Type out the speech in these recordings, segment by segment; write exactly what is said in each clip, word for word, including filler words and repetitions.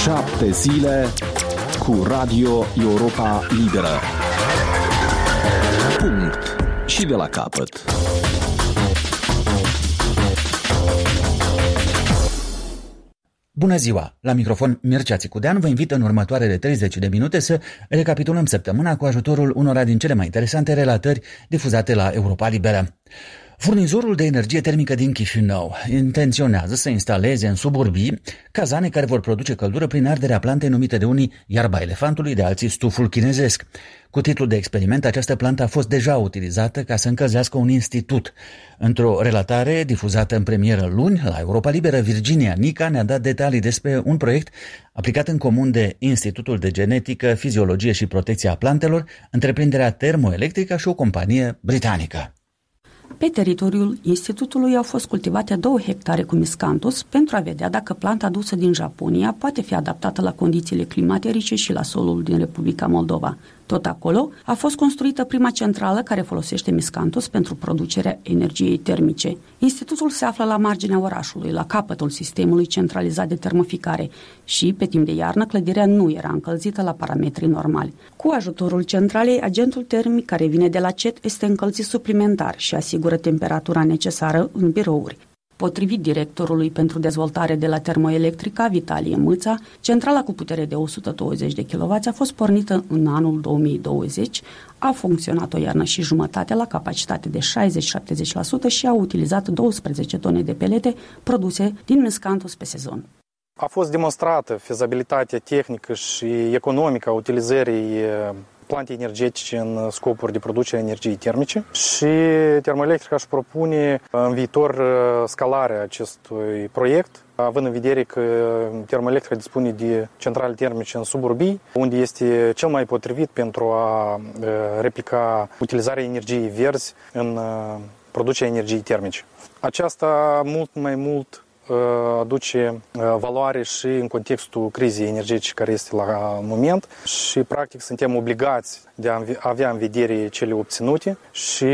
Șapte zile cu Radio Europa Liberă. Punct. Și de la capăt. Bună ziua! La microfon Mircea Țicudean vă invit în următoarele treizeci de minute să recapitulăm săptămâna cu ajutorul unora din cele mai interesante relatări difuzate la Europa Liberă. Furnizorul de energie termică din Chișinău intenționează să instaleze în suburbii cazane care vor produce căldură prin arderea plantei numite de unii iarba elefantului, de alții stuful chinezesc. Cu titlul de experiment, această plantă a fost deja utilizată ca să încălzească un institut. Într-o relatare difuzată în premieră luni la Europa Liberă, Virginia Nica ne-a dat detalii despre un proiect aplicat în comun de Institutul de Genetică, Fiziologie și Protecție a Plantelor, întreprinderea termoelectrică și o companie britanică. Pe teritoriul institutului au fost cultivate două hectare cu miscanthus pentru a vedea dacă planta adusă din Japonia poate fi adaptată la condițiile climaterice și la solul din Republica Moldova. Tot acolo a fost construită prima centrală care folosește miscanthus pentru producerea energiei termice. Institutul se află la marginea orașului, la capătul sistemului centralizat de termoficare și, pe timp de iarnă, clădirea nu era încălzită la parametrii normali. Cu ajutorul centralei, agentul termic care vine de la C E T este încălzit suplimentar și asigură temperatura necesară în birouri. Potrivit directorului pentru dezvoltare de la Termoelectrica, Vitalie Mâța, centrala cu putere de o sută douăzeci de kilowați a fost pornită în anul două mii douăzeci, a funcționat o iarnă și jumătate la capacitate de șaizeci-șaptezeci la sută și a utilizat douăsprezece tone de pelete produse din miscanthus pe sezon. A fost demonstrată fezabilitatea tehnică și economică a utilizării plante energetice în scopuri de producere a energiei termice și Termoelectrica își propune în viitor scalarea acestui proiect, având în vedere că Termoelectrica dispune de centrale termice în suburbii, unde este cel mai potrivit pentru a replica utilizarea energiei verzi în producerea energiei termice. Aceasta mult mai mult aduce valoare și în contextul crizei energetice care este la moment și practic suntem obligați de a avea în vedere cele obținute și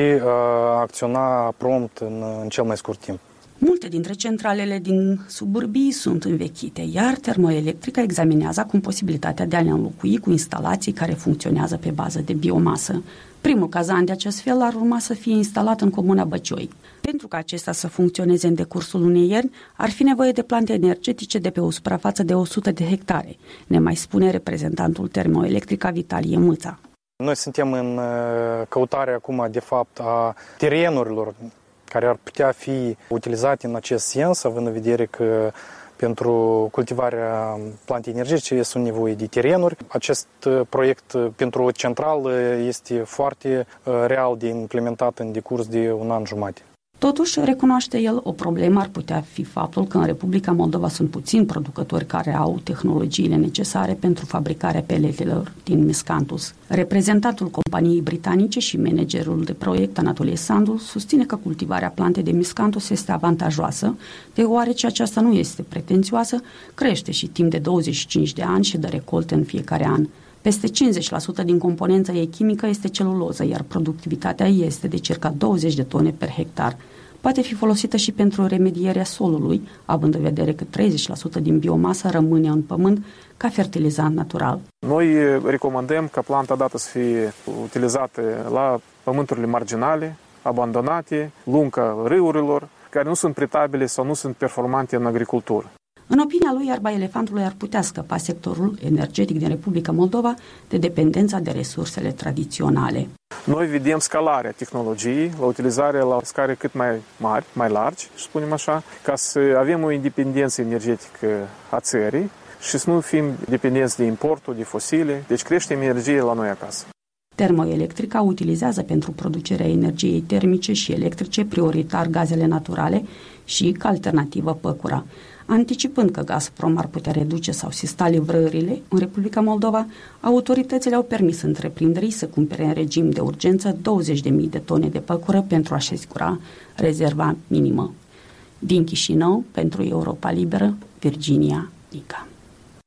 a acționa prompt în, în cel mai scurt timp. Multe dintre centralele din suburbii sunt învechite, iar Termoelectrica examinează acum posibilitatea de a le înlocui cu instalații care funcționează pe bază de biomasă. Primul cazan de acest fel ar urma să fie instalat în comuna Băcioi. Pentru ca acesta să funcționeze în decursul unei ierni, ar fi nevoie de plante energetice de pe o suprafață de o sută de hectare, ne mai spune reprezentantul Termoelectrica Vitalie Mâța. Noi suntem în căutarea acum, de fapt, a terenurilor care ar putea fi utilizate în acest sens, având în vedere că pentru cultivarea plantei energetice este un nevoie de terenuri. Acest proiect pentru o centrală este foarte real de implementat în decurs de un an jumate. Totuși, recunoaște el, o problemă ar putea fi faptul că în Republica Moldova sunt puțini producători care au tehnologiile necesare pentru fabricarea peletelor din miscanthus. Reprezentantul companiei britanice și managerul de proiect, Anatolie Sandu, susține că cultivarea plantei de miscanthus este avantajoasă, deoarece aceasta nu este pretențioasă, crește și timp de douăzeci și cinci de ani și dă recolte în fiecare an. Peste cincizeci la sută din componența ei chimică este celuloză, iar productivitatea este de circa douăzeci de tone per hectar. Poate fi folosită și pentru remedierea solului, având în vedere că treizeci la sută din biomasă rămâne în pământ ca fertilizant natural. Noi recomandăm ca planta dată să fie utilizată la pământurile marginale, abandonate, lunga râurilor, care nu sunt pretabile sau nu sunt performante în agricultură. În opinia lui, iarba elefantului ar putea scăpa sectorul energetic din Republica Moldova de dependența de resursele tradiționale. Noi vedem scalarea tehnologiei, la utilizarea la scară cât mai mari, mai largi, spunem așa, ca să avem o independență energetică a țării și să nu fim dependenți de importul, de fosile, deci creștem energie la noi acasă. Termoelectrica utilizează pentru producerea energiei termice și electrice prioritar gazele naturale și, ca alternativă, păcura. Anticipând că Gazprom ar putea reduce sau sista livrările în Republica Moldova, autoritățile au permis întreprinderii să cumpere în regim de urgență douăzeci de mii de tone de păcură pentru a-și asigura rezerva minimă. Din Chișinău, pentru Europa Liberă, Virginia Nica.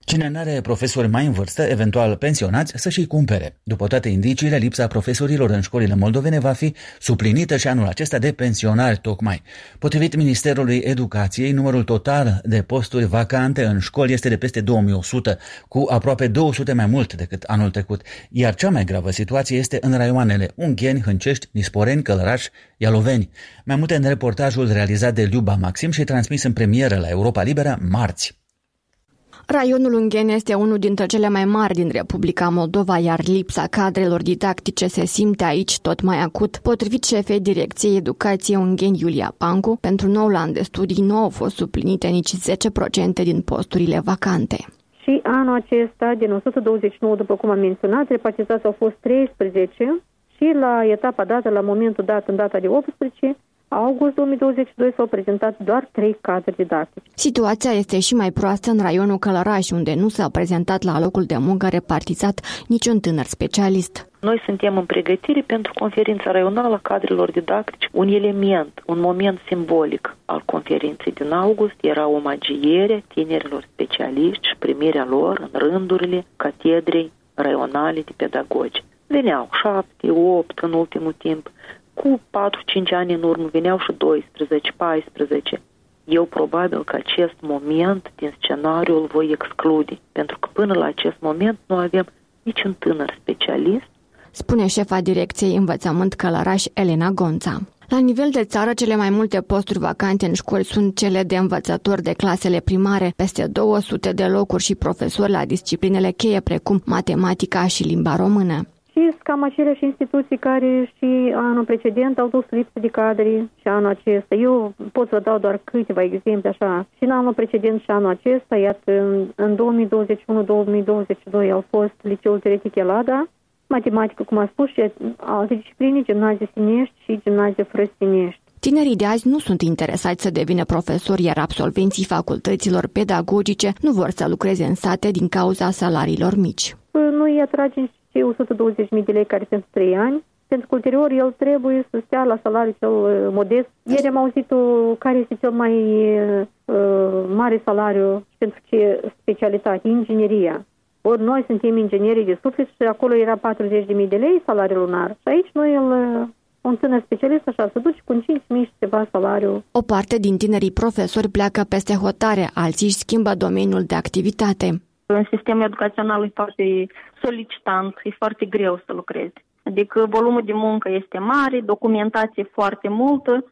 Cine n-are profesori mai în vârstă, eventual pensionați, să-și-i cumpere. După toate indiciile, lipsa profesorilor în școlile moldovene va fi suplinită și anul acesta de pensionari tocmai. Potrivit Ministerului Educației, numărul total de posturi vacante în școli este de peste două mii o sută, cu aproape două sute mai mult decât anul trecut, iar cea mai gravă situație este în raioanele Ungheni, Hâncești, Nisporeni, Călăraș, Ialoveni. Mai multe în reportajul realizat de Liuba Maxim și transmis în premieră la Europa Liberă marți. Raionul Ungheni este unul dintre cele mai mari din Republica Moldova, iar lipsa cadrelor didactice se simte aici tot mai acut. Potrivit șefei Direcției Educației Ungheni, Iulia Pancu, pentru noul an de studii nu au fost suplinite nici zece la sută din posturile vacante. Și anul acesta, din o sută douăzeci și nouă, după cum am menționat, repartizați au fost treisprezece și la etapa dată, la momentul dat, în data de optsprezece august două mii douăzeci și doi, s-au prezentat doar trei cadre didactice. Situația este și mai proastă în raionul Călăraș, unde nu s-a prezentat la locul de muncă repartizat niciun tânăr specialist. Noi suntem în pregătire pentru conferința raională a cadrelor didactice. Un element, un moment simbolic al conferinței din august era omagierea tinerilor specialiști și primirea lor în rândurile catedrei raionale de pedagogi. Veneau șapte, opt în ultimul timp. Cu patru-cinci ani în urmă veneau și doisprezece, paisprezece. Eu probabil că acest moment din scenariu îl voi exclude, pentru că până la acest moment nu avem niciun tânăr specialist, spune șefa Direcției Învățământ Călăraș, Elena Gonța. La nivel de țară, cele mai multe posturi vacante în școli sunt cele de învățători de clasele primare, peste două sute de locuri și profesori la disciplinele cheie precum matematica și limba română. Și cam aceleași instituții care și anul precedent au dus lipsă de cadre și anul acesta. Eu pot să vă dau doar câteva exemple așa. Și în anul precedent și anul acesta, iată, în, în două mii douăzeci și unu două mii douăzeci și doi au fost Liceul Teoretic Elada, matematică, cum am spus, și alte discipline, gimnazie Sinești și gimnazie Frăstinești. Tinerii de azi nu sunt interesați să devină profesori, iar absolvenții facultăților pedagogice nu vor să lucreze în sate din cauza salariilor mici. Noi atragem cei o sută douăzeci de mii de lei care sunt trei ani, pentru că ulterior el trebuie să stea la salariul cel modest. Ieri am auzit-o care este cel mai uh, mare salariu pentru ce specialitate, ingineria. Ori noi suntem inginerii de suflet și acolo era patruzeci de mii de lei salariul lunar. Și aici noi el, un tânăr specialist așa se duce cu cinci mii și ceva salariu. O parte din tinerii profesori pleacă peste hotare, alții își schimbă domeniul de activitate. În sistemul educațional e foarte solicitant, e foarte greu să lucrezi. Adică volumul de muncă este mare, documentație foarte multă,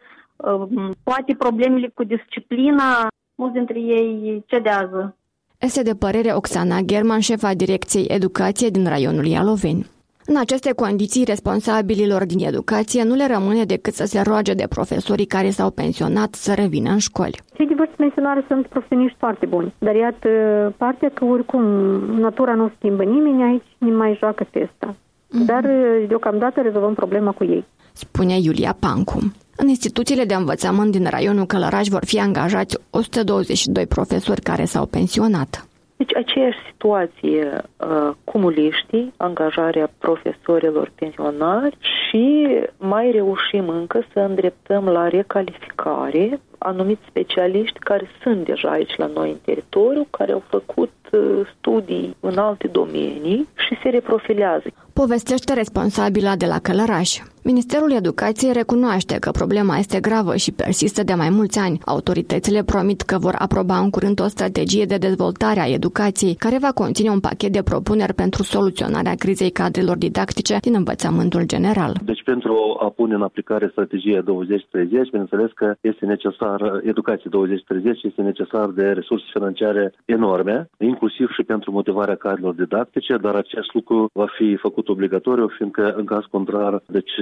poate problemele cu disciplina, mulți dintre ei cedează. Este de părere Oxana German, șefa Direcției Educație din raionul Ialoveni. În aceste condiții, responsabililor din educație nu le rămâne decât să se roage de profesorii care s-au pensionat să revină în școli. Cei diversi pensionari sunt profesioniști foarte buni, dar iată partea că oricum natura nu schimbă nimeni, aici nu mai joacă testa. Mm-hmm. Dar deocamdată rezolvăm problema cu ei, spune Iulia Pancu. În instituțiile de învățământ din raionul Călăraș vor fi angajați o sută douăzeci și doi profesori care s-au pensionat. Deci aceeași situație uh, cumuliștii, angajarea profesorilor pensionari și mai reușim încă să îndreptăm la recalificare anumiți specialiști care sunt deja aici la noi în teritoriu, care au făcut uh, studii în alte domenii și se reprofilează. Povestește responsabila de la Călăraș. Ministerul Educației recunoaște că problema este gravă și persistă de mai mulți ani. Autoritățile promit că vor aproba în curând o strategie de dezvoltare a educației, care va conține un pachet de propuneri pentru soluționarea crizei cadrelor didactice din învățământul general. Deci pentru a pune în aplicare strategia douăzeci treizeci, bineînțeles că este necesar, educație douăzeci treizeci, este necesar de resurse financiare enorme, inclusiv și pentru motivarea cadrelor didactice, dar acest lucru va fi făcut obligatoriu, fiindcă în caz contrar, deci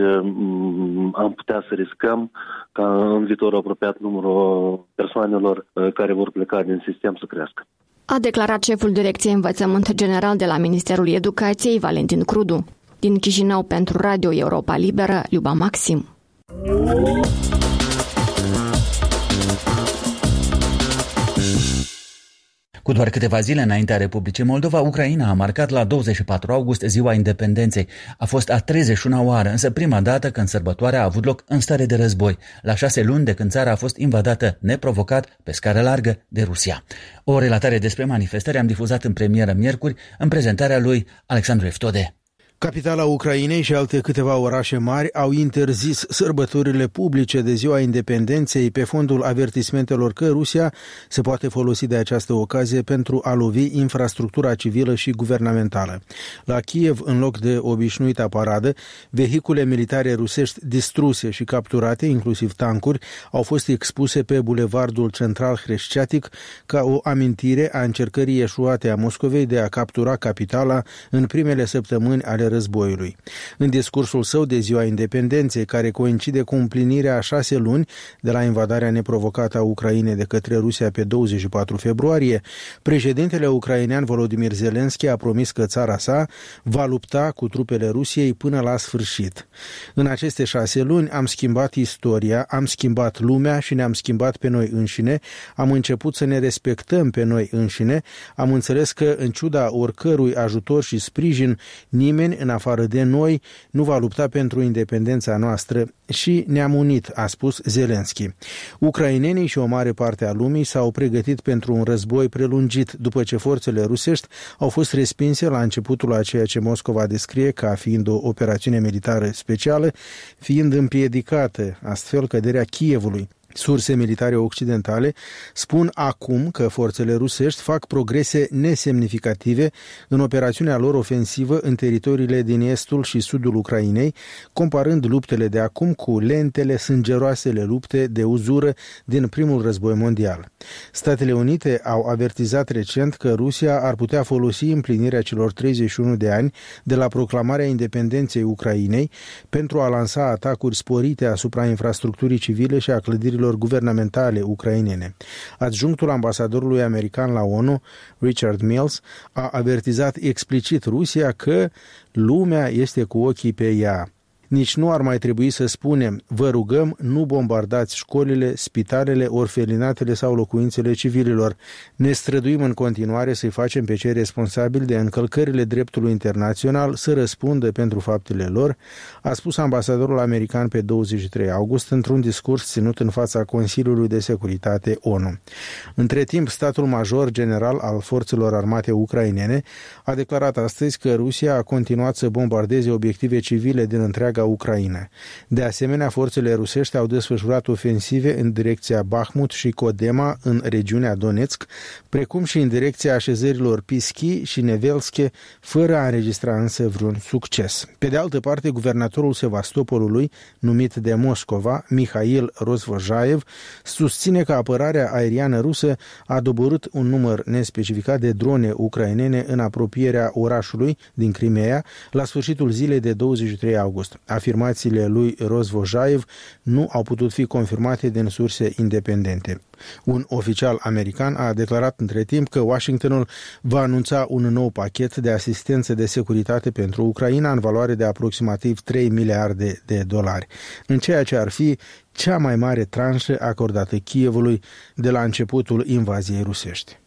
am putea să riscăm ca în viitorul apropiat numărul persoanelor care vor pleca din sistem să crească. A declarat șeful Direcției Învățământ General de la Ministerul Educației, Valentin Crudu. Din Chișinău pentru Radio Europa Liberă, Liuba Maxim. Cu doar câteva zile înaintea Republicii Moldova, Ucraina a marcat la douăzeci și patru august ziua independenței. A fost a treizeci și una oară, însă prima dată când sărbătoarea a avut loc în stare de război, la șase luni de când țara a fost invadată neprovocat, pe scară largă, de Rusia. O relatare despre manifestări am difuzat în premieră miercuri, în prezentarea lui Alexandru Eftode. Capitala Ucrainei și alte câteva orașe mari au interzis sărbătorile publice de ziua independenței pe fondul avertismentelor că Rusia se poate folosi de această ocazie pentru a lovi infrastructura civilă și guvernamentală. La Kiev, în loc de obișnuita paradă, vehicule militare rusești distruse și capturate, inclusiv tancuri, au fost expuse pe bulevardul central Hreștiatic ca o amintire a încercării eșuate a Moscovei de a captura capitala în primele săptămâni ale războiului. În discursul său de ziua independenței, care coincide cu împlinirea a șase luni de la invadarea neprovocată a Ucrainei de către Rusia pe douăzeci și patru februarie, președintele ucrainean Volodymyr Zelensky a promis că țara sa va lupta cu trupele Rusiei până la sfârșit. În aceste șase luni am schimbat istoria, am schimbat lumea și ne-am schimbat pe noi înșine, am început să ne respectăm pe noi înșine, am înțeles că, în ciuda oricărui ajutor și sprijin, nimeni în afară de noi nu va lupta pentru independența noastră și ne-am unit, a spus Zelensky. Ucrainenii și o mare parte a lumii s-au pregătit pentru un război prelungit după ce forțele rusești au fost respinse la începutul a ceea ce Moscova descrie ca fiind o operațiune militară specială, fiind împiedicată astfel căderea Kievului. Surse militare occidentale spun acum că forțele rusești fac progrese nesemnificative în operațiunea lor ofensivă în teritoriile din estul și sudul Ucrainei, comparând luptele de acum cu lentele, sângeroasele lupte de uzură din primul război mondial. Statele Unite au avertizat recent că Rusia ar putea folosi împlinirea celor treizeci și unu de ani de la proclamarea independenței Ucrainei pentru a lansa atacuri sporite asupra infrastructurii civile și a clădirilor guvernamentale ucrainene. Adjunctul ambasadorului american la ONU, Richard Mills, a avertizat explicit Rusia că lumea este cu ochii pe ea. Nici nu ar mai trebui să spunem, vă rugăm, nu bombardați școlile, spitalele, orfelinatele sau locuințele civililor. Ne străduim în continuare să-i facem pe cei responsabili de încălcările dreptului internațional să răspundă pentru faptele lor, a spus ambasadorul american pe douăzeci și trei august într-un discurs ținut în fața Consiliului de Securitate ONU. Între timp, statul major general al forțelor armate ucrainene a declarat astăzi că Rusia a continuat să bombardeze obiective civile din întreaga Ucraina. De asemenea, forțele rusești au desfășurat ofensive în direcția Bahmut și Kodema în regiunea Donetsk, precum și în direcția așezărilor Pischi și Nevelske, fără a înregistra însă vreun succes. Pe de altă parte, guvernatorul Sevastopolului, numit de Moscova, Mihail Rozvojaev, susține că apărarea aeriană rusă a doborât un număr nespecificat de drone ucrainene în apropierea orașului din Crimea la sfârșitul zilei de douăzeci și trei august. Afirmațiile lui Rozvojaev nu au putut fi confirmate din surse independente. Un oficial american a declarat între timp că Washingtonul va anunța un nou pachet de asistență de securitate pentru Ucraina în valoare de aproximativ trei miliarde de dolari, în ceea ce ar fi cea mai mare tranșă acordată Kievului de la începutul invaziei rusești.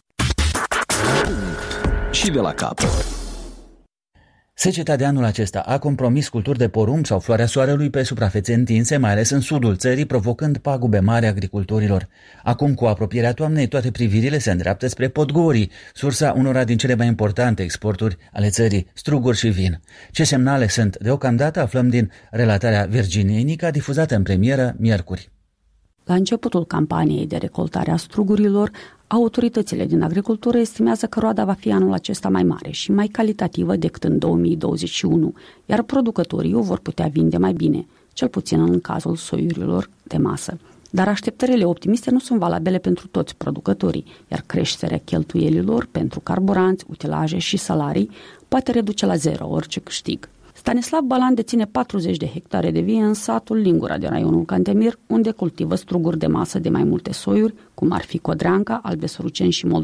Și de la capăt. Seceta de anul acesta a compromis culturi de porumb sau floarea soarelui pe suprafețe întinse, mai ales în sudul țării, provocând pagube mari agricultorilor. Acum, cu apropierea toamnei, toate privirile se îndreaptă spre Podgorii, sursa unora din cele mai importante exporturi ale țării, struguri și vin. Ce semnale sunt deocamdată aflăm din relatarea Virginiei Nica, difuzată în premieră miercuri. La începutul campaniei de recoltare a strugurilor, autoritățile din agricultură estimează că roada va fi anul acesta mai mare și mai calitativă decât în două mii douăzeci și unu, iar producătorii o vor putea vinde mai bine, cel puțin în cazul soiurilor de masă. Dar așteptările optimiste nu sunt valabile pentru toți producătorii, iar creșterea cheltuielilor pentru carburanți, utilaje și salarii poate reduce la zero orice câștig. Stanislav Balan deține patruzeci de hectare de vie în satul Lingura din raionul Cantemir, unde cultivă struguri de masă de mai multe soiuri, cum ar fi Codreanca, Albe Săruceni și Moldova.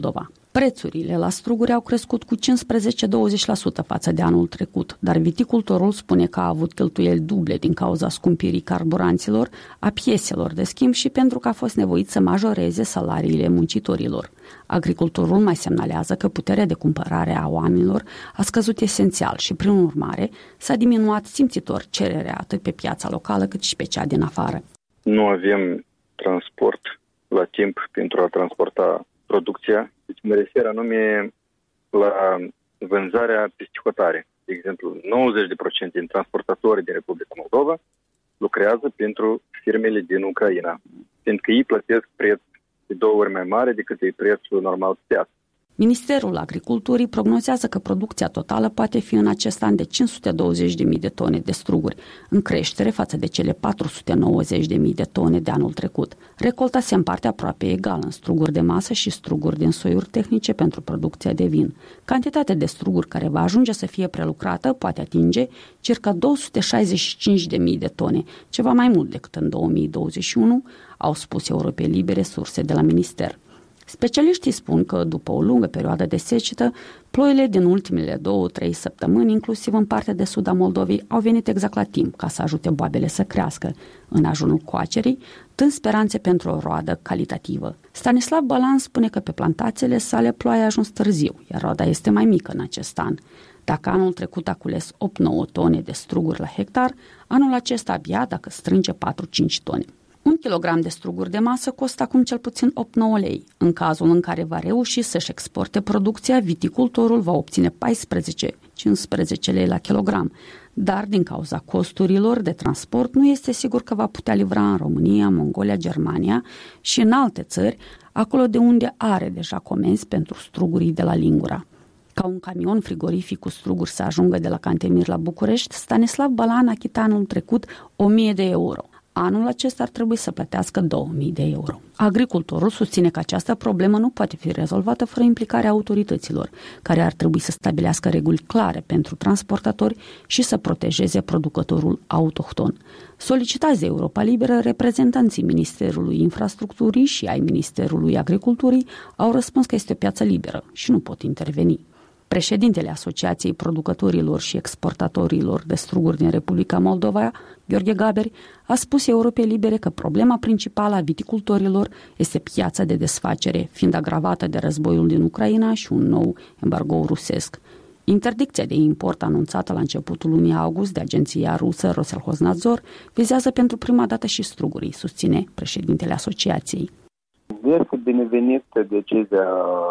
Prețurile la struguri au crescut cu cincisprezece douăzeci la sută față de anul trecut, dar viticultorul spune că a avut cheltuieli duble din cauza scumpirii carburanților, a pieselor de schimb și pentru că a fost nevoit să majoreze salariile muncitorilor. Agricultorul mai semnalează că puterea de cumpărare a oamenilor a scăzut esențial și, prin urmare, s-a diminuat simțitor cererea atât pe piața locală cât și pe cea din afară. Nu avem transport la timp pentru a transporta producția. Deci mă refer anume la vânzarea peste hotare. De exemplu, nouăzeci la sută din transportatorii din Republica Moldova lucrează pentru firmele din Ucraina, pentru că ei plătesc preț de două ori mai mare decât e prețul normal pe piață. Ministerul Agriculturii prognozează că producția totală poate fi în acest an de cinci sute douăzeci de mii de tone de struguri, în creștere față de cele patru sute nouăzeci de mii de tone de anul trecut. Recolta se împarte aproape egal în struguri de masă și struguri din soiuri tehnice pentru producția de vin. Cantitatea de struguri care va ajunge să fie prelucrată poate atinge circa două sute șaizeci și cinci de mii de tone, ceva mai mult decât în două mii douăzeci și unu, au spus Europei Libere surse de la minister. Specialiștii spun că, după o lungă perioadă de secetă, ploile din ultimele două-trei săptămâni, inclusiv în partea de sud a Moldovei, au venit exact la timp ca să ajute boabele să crească, în ajunul coacerii, dând speranțe pentru o roadă calitativă. Stanislav Balan spune că pe plantațiile sale ploaia a ajuns târziu, iar roada este mai mică în acest an. Dacă anul trecut a cules opt-nouă tone de struguri la hectar, anul acesta abia dacă strânge patru-cinci tone. Un kilogram de struguri de masă costă acum cel puțin opt-nouă lei. În cazul în care va reuși să-și exporte producția, viticultorul va obține paisprezece-cincisprezece lei la kilogram. Dar din cauza costurilor de transport nu este sigur că va putea livra în România, Mongolia, Germania și în alte țări, acolo de unde are deja comenzi pentru strugurii de la Lingura. Ca un camion frigorific cu struguri să ajungă de la Cantemir la București, Stanislav Balan a achitat anul trecut o mie de euro. Anul acesta ar trebui să plătească două mii de euro. Agricultorul susține că această problemă nu poate fi rezolvată fără implicarea autorităților, care ar trebui să stabilească reguli clare pentru transportatori și să protejeze producătorul autohton. Solicitați de Europa Liberă, reprezentanții Ministerului Infrastructurii și ai Ministerului Agriculturii au răspuns că este o piață liberă și nu pot interveni. Președintele Asociației Producătorilor și Exportatorilor de Struguri din Republica Moldova, Gheorghe Gaberi, a spus Europei Libere că problema principală a viticultorilor este piața de desfacere, fiind agravată de războiul din Ucraina și un nou embargo rusesc. Interdicția de import anunțată la începutul lunii august de agenția rusă Roselhoznadzor vizează pentru prima dată și strugurii, susține președintele asociației. Este binevenită decizia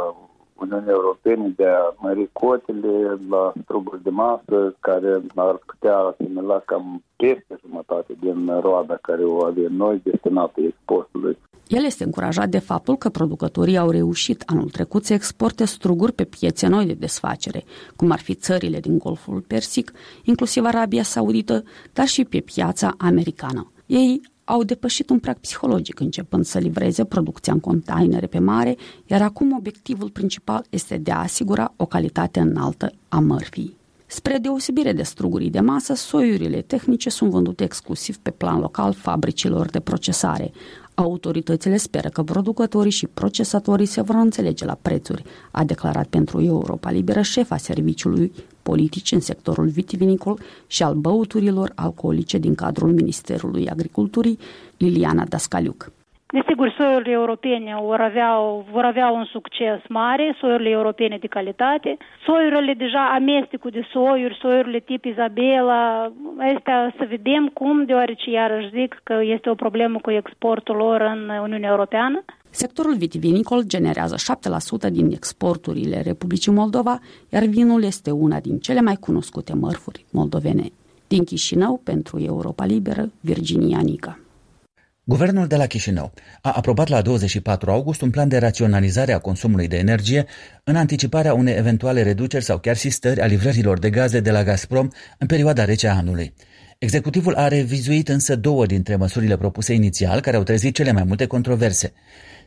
Uniunii Europene de a mări cotele la struguri de masă, care ar putea asimila cam peste jumătate din roada care o avem noi destinată exportului. El este încurajat de faptul că producătorii au reușit anul trecut să exporte struguri pe piețe noi de desfacere, cum ar fi țările din Golful Persic, inclusiv Arabia Saudită, dar și pe piața americană. Ei au depășit un prag psihologic, începând să livreze producția în containere pe mare, iar acum obiectivul principal este de a asigura o calitate înaltă a mărfii. Spre deosebire de strugurii de masă, soiurile tehnice sunt vândute exclusiv pe plan local fabricilor de procesare. Autoritățile speră că producătorii și procesatorii se vor înțelege la prețuri, a declarat pentru Europa Liberă șefa serviciului politici în sectorul vitivinicol și al băuturilor alcoolice din cadrul Ministerului Agriculturii, Liliana Dascaliuc. Desigur, soiurile europene vor avea, vor avea un succes mare, soiurile europene de calitate. Soiurile deja, amestecul de soiuri, soiurile tip Isabela, astea să vedem cum, deoarece iarăși zic că este o problemă cu exportul lor în Uniunea Europeană. Sectorul vitivinicol generează șapte la sută din exporturile Republicii Moldova, iar vinul este una din cele mai cunoscute mărfuri moldovene. Din Chișinău, pentru Europa Liberă, Virginia Nica. Guvernul de la Chișinău a aprobat la douăzeci și patru august un plan de raționalizare a consumului de energie în anticiparea unei eventuale reduceri sau chiar sistări a livrărilor de gaze de la Gazprom în perioada rece a anului. Executivul a revizuit însă două dintre măsurile propuse inițial, care au trezit cele mai multe controverse.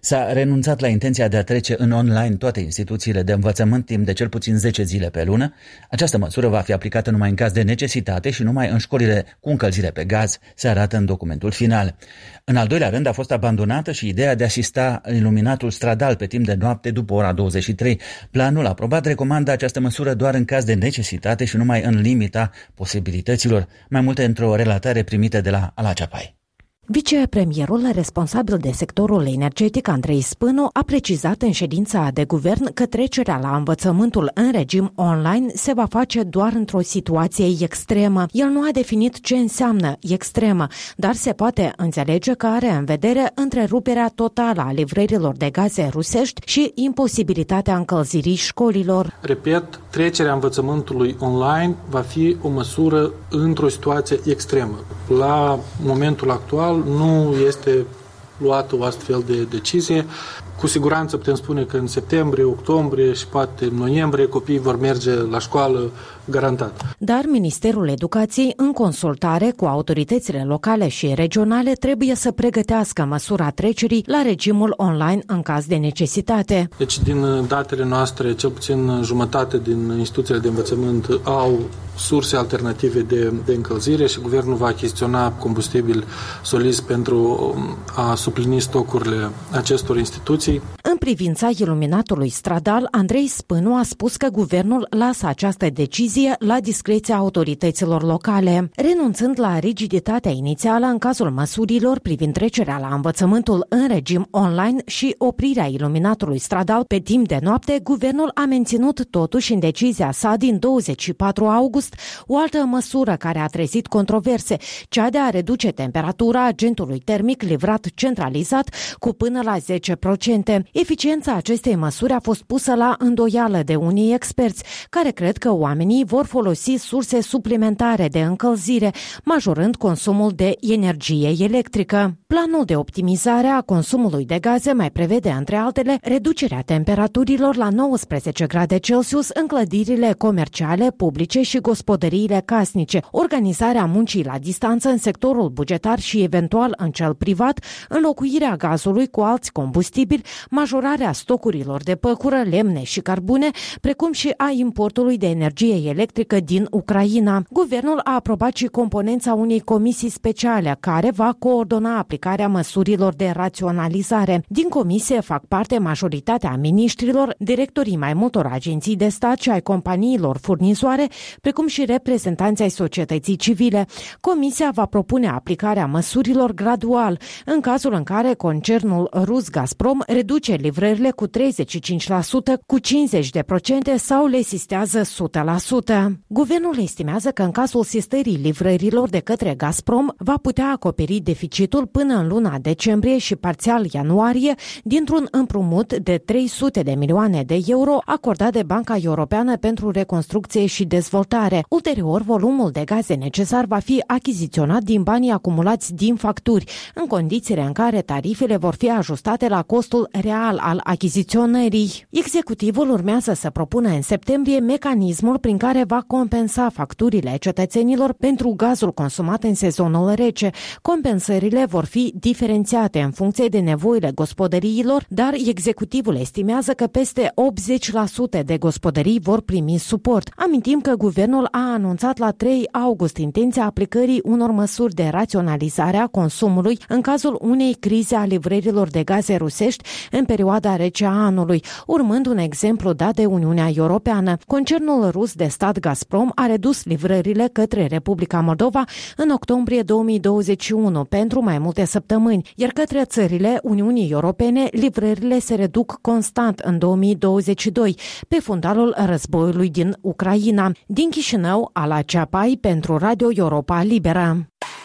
S-a renunțat la intenția de a trece în online toate instituțiile de învățământ timp de cel puțin zece zile pe lună. Această măsură va fi aplicată numai în caz de necesitate și numai în școlile cu încălzire pe gaz, se arată în documentul final. În al doilea rând a fost abandonată și ideea de a asista iluminatul stradal pe timp de noapte după ora douăzeci și trei. Planul aprobat recomandă această măsură doar în caz de necesitate și numai în limita posibilităților. Mai multe într-o relatare primită de la Ala Ceapai. Vicepremierul responsabil de sectorul energetic, Andrei Spânu, a precizat în ședința de guvern că trecerea la învățământul în regim online se va face doar într-o situație extremă. El nu a definit ce înseamnă extremă, dar se poate înțelege că are în vedere întreruperea totală a livrărilor de gaze rusești și imposibilitatea încălzirii școlilor. Repet, trecerea învățământului online va fi o măsură într-o situație extremă. La momentul actual nu este luată o astfel de decizie. Cu siguranță putem spune că în septembrie, octombrie și poate în noiembrie copiii vor merge la școală garantat. Dar Ministerul Educației, în consultare cu autoritățile locale și regionale, trebuie să pregătească măsura trecerii la regimul online în caz de necesitate. Deci, din datele noastre, cel puțin jumătate din instituțiile de învățământ au surse alternative de, de încălzire și guvernul va achiziționa combustibil soliz pentru a suplini stocurile acestor instituții. În privința iluminatului stradal, Andrei Spânu a spus că guvernul lasă această decizie la discreția autorităților locale. Renunțând la rigiditatea inițială în cazul măsurilor privind trecerea la învățământul în regim online și oprirea iluminatului stradal pe timp de noapte, guvernul a menținut totuși în decizia sa din douăzeci și patru august o altă măsură care a trezit controverse, cea de a reduce temperatura agentului termic livrat centralizat cu până la zece la sută. Eficiența acestei măsuri a fost pusă la îndoială de unii experți, care cred că oamenii vor folosi surse suplimentare de încălzire, majorând consumul de energie electrică. Planul de optimizare a consumului de gaze mai prevede, între altele, reducerea temperaturilor la nouăsprezece grade Celsius în clădirile comerciale, publice și gospodăriile casnice, organizarea muncii la distanță în sectorul bugetar și eventual în cel privat, înlocuirea gazului cu alți combustibili, majorarea stocurilor de păcură, lemne și carbune, precum și a importului de energie electrică din Ucraina. Guvernul a aprobat și componența unei comisii speciale care va coordona aplicarea măsurilor de raționalizare. Din comisie fac parte majoritatea miniștrilor, directorii mai multor agenții de stat și ai companiilor furnizoare, precum și reprezentanții ai societății civile. Comisia va propune aplicarea măsurilor gradual, în cazul în care concernul rus Gazprom reduce livrările cu treizeci și cinci la sută, cu cincizeci la sută sau le sistează o sută la sută. Guvernul estimează că în cazul sistării livrărilor de către Gazprom va putea acoperi deficitul până în luna decembrie și parțial ianuarie dintr-un împrumut de trei sute de milioane de euro acordat de Banca Europeană pentru Reconstrucție și Dezvoltare. Ulterior, volumul de gaze necesar va fi achiziționat din banii acumulați din facturi, în condițiile în care tarifele vor fi ajustate la costul real al achiziționării. Executivul urmează să propună în septembrie mecanismul prin care va compensa facturile cetățenilor pentru gazul consumat în sezonul rece. Compensările vor fi diferențiate în funcție de nevoile gospodăriilor, dar executivul estimează că peste optzeci la sută de gospodării vor primi suport. Amintim că guvernul a anunțat la trei august intenția aplicării unor măsuri de raționalizare a consumului în cazul unei crize a livrărilor de gaze rusești în perioada rece a anului, urmând un exemplu dat de Uniunea Europeană. Concernul rus de stat Gazprom a redus livrările către Republica Moldova în octombrie două mii douăzeci și unu pentru mai multe săptămâni, iar către țările Uniunii Europene livrările se reduc constant în două mii douăzeci și doi, pe fundalul războiului din Ucraina. Din Chișinău, Ala Ceapai pentru Radio Europa Liberă.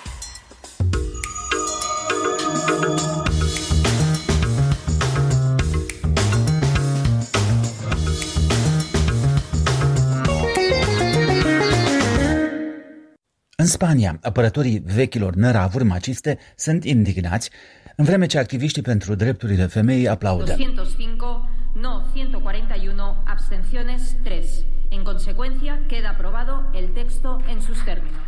În Spania, apărătorii vechilor năravuri maciste sunt indignați, în vreme ce activiștii pentru drepturile femeii aplaudă. doscientos cinci, no ciento cuarenta y uno, abstenciones tres. En consecuencia, queda aprobado el texto en sus términos.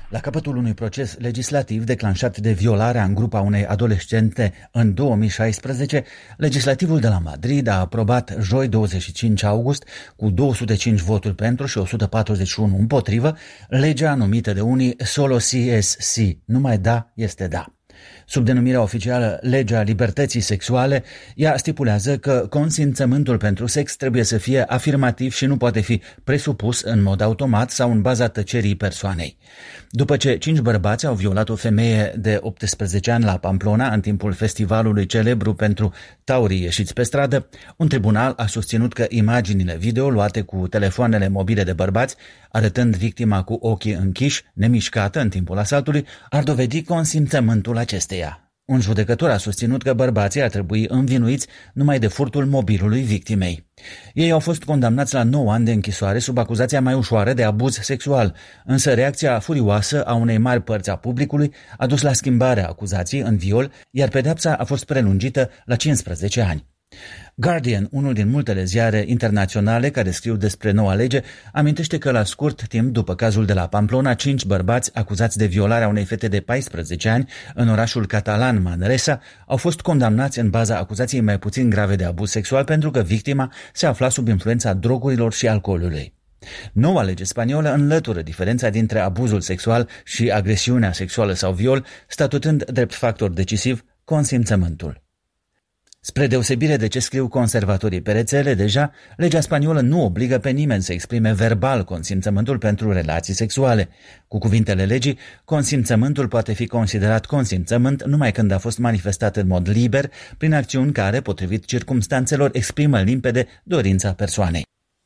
La capătul unui proces legislativ declanșat de violarea în grupa unei adolescente în două mii șaisprezece, legislativul de la Madrid a aprobat joi douăzeci și cinci august, cu două sute cinci voturi pentru și o sută patruzeci și unu împotrivă, legea numită de unii Solo Si es Si, numai da este da. Sub denumirea oficială Legea Libertății Sexuale, ea stipulează că consimțământul pentru sex trebuie să fie afirmativ și nu poate fi presupus în mod automat sau în baza tăcerii persoanei. După ce cinci bărbați au violat o femeie de optsprezece ani la Pamplona în timpul festivalului celebru pentru taurii ieșiți pe stradă, un tribunal a susținut că imaginile video luate cu telefoanele mobile de bărbați, arătând victima cu ochii închiși, nemișcată în timpul asaltului, ar dovedi consimțământul acesteia. Un judecător a susținut că bărbații ar trebui învinuiți numai de furtul mobilului victimei. Ei au fost condamnați la nouă ani de închisoare sub acuzația mai ușoară de abuz sexual, însă reacția furioasă a unei mari părți a publicului a dus la schimbarea acuzației în viol, iar pedeapsa a fost prelungită la cincisprezece ani. Guardian, unul din multele ziare internaționale care scriu despre noua lege, amintește că la scurt timp după cazul de la Pamplona, cinci bărbați acuzați de violarea unei fete de paisprezece ani în orașul catalan Manresa au fost condamnați în baza acuzației mai puțin grave de abuz sexual pentru că victima se afla sub influența drogurilor și alcoolului. Noua lege spaniolă înlătură diferența dintre abuzul sexual și agresiunea sexuală sau viol, statutând drept factor decisiv consimțământul. Spre deosebire de ce scriu conservatorii pe rețele, deja, legea spaniolă nu obligă pe nimeni să exprime verbal consimțământul pentru relații sexuale. Cu cuvintele legii, consimțământul poate fi considerat consimțământ numai când a fost manifestat în mod liber, prin acțiuni care, potrivit circumstanțelor, exprimă limpede dorința persoanei.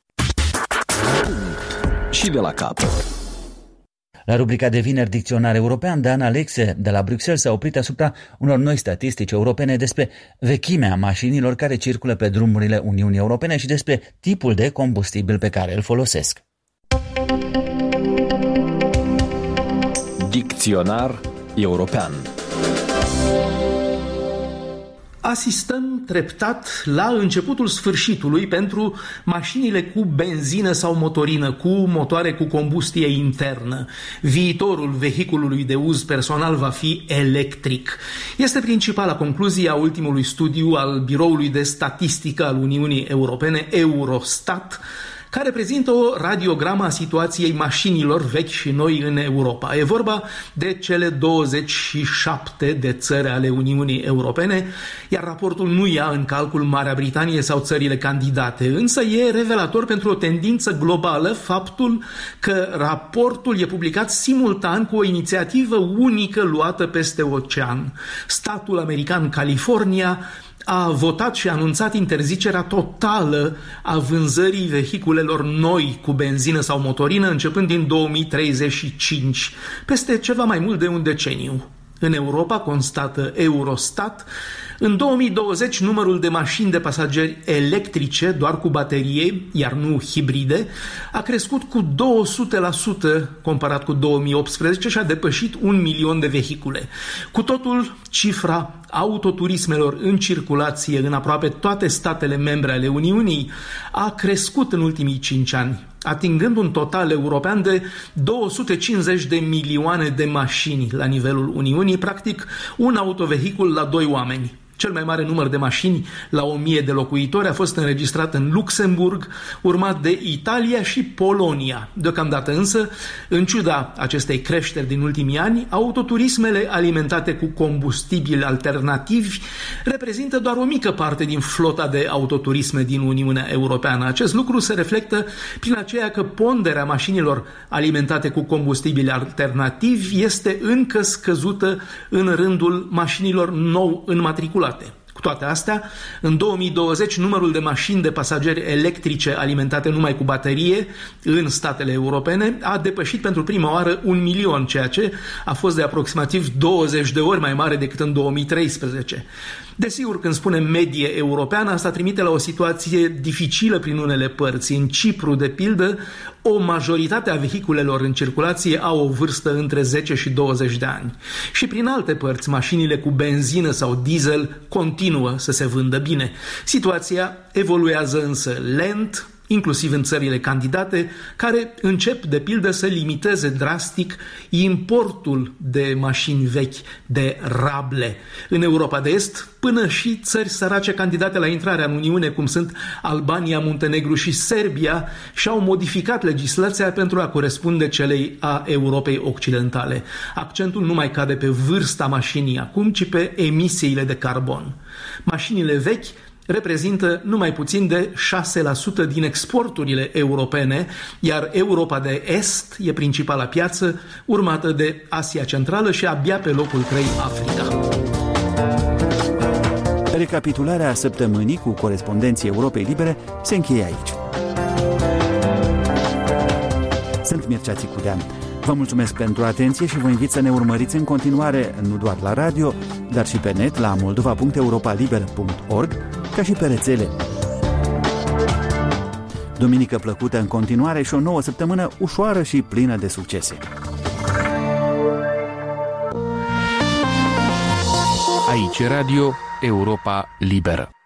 Și de la capăt. La rubrica de vineri Dicționar European, Dan Alexe de la Bruxelles s-a oprit asupra unor noi statistici europene despre vechimea mașinilor care circulă pe drumurile Uniunii Europene și despre tipul de combustibil pe care îl folosesc. Dicționar European. Asistăm treptat la începutul sfârșitului pentru mașinile cu benzină sau motorină, cu motoare cu combustie internă. Viitorul vehiculului de uz personal va fi electric. Este principala concluzie a ultimului studiu al Biroului de Statistică al Uniunii Europene, Eurostat, care prezintă o radiogramă a situației mașinilor vechi și noi în Europa. E vorba de cele douăzeci și șapte de țări ale Uniunii Europene, iar raportul nu ia în calcul Marea Britanie sau țările candidate, însă e revelator pentru o tendință globală faptul că raportul e publicat simultan cu o inițiativă unică luată peste ocean. Statul american California a votat și a anunțat interzicerea totală a vânzării vehiculelor noi cu benzină sau motorină începând din două mii treizeci și cinci, peste ceva mai mult de un deceniu. În Europa, constată Eurostat, în două mii douăzeci numărul de mașini de pasageri electrice, doar cu baterie, iar nu hibride, a crescut cu două sute la sută comparat cu două mii optsprezece și a depășit un milion de vehicule. Cu totul, cifra autoturismelor în circulație în aproape toate statele membre ale Uniunii a crescut în ultimii cinci ani, atingând un total european de două sute cincizeci de milioane de mașini la nivelul Uniunii, practic un autovehicul la doi oameni. Cel mai mare număr de mașini la o mie de locuitori a fost înregistrat în Luxemburg, urmat de Italia și Polonia. Deocamdată însă, în ciuda acestei creșteri din ultimii ani, autoturismele alimentate cu combustibili alternativi reprezintă doar o mică parte din flota de autoturisme din Uniunea Europeană. Acest lucru se reflectă prin aceea că ponderea mașinilor alimentate cu combustibili alternativi este încă scăzută în rândul mașinilor nou înmatriculate. Cu toate astea, în două mii douăzeci, numărul de mașini de pasageri electrice alimentate numai cu baterie în statele europene a depășit pentru prima oară un milion, ceea ce a fost de aproximativ douăzeci de ori mai mare decât în două mii treisprezece. Desigur, când spunem medie europeană, asta trimite la o situație dificilă prin unele părți. În Cipru, de pildă, o majoritate a vehiculelor în circulație au o vârstă între zece și douăzeci de ani. Și prin alte părți, mașinile cu benzină sau diesel continuă să se vândă bine. Situația evoluează însă lent, inclusiv în țările candidate, care încep, de pildă, să limiteze drastic importul de mașini vechi, de rable. În Europa de Est, până și țări sărace candidate la intrarea în Uniune, cum sunt Albania, Muntenegru și Serbia, și-au modificat legislația pentru a corespunde celei a Europei Occidentale. Accentul nu mai cade pe vârsta mașinii acum, ci pe emisiile de carbon. Mașinile vechi reprezintă numai puțin de șase la sută din exporturile europene, iar Europa de Est e principala piață, urmată de Asia Centrală și abia pe locul trei Africa. Recapitularea săptămânii cu corespondenții Europei Libere se încheie aici. Sunt Mircea Țicudean. Vă mulțumesc pentru atenție și vă invit să ne urmăriți în continuare, nu doar la radio, dar și pe net la moldova punct europaliber punct org, ca și pe rețele. Duminică plăcută în continuare și o nouă săptămână ușoară și plină de succese. Aici Radio Europa Liberă.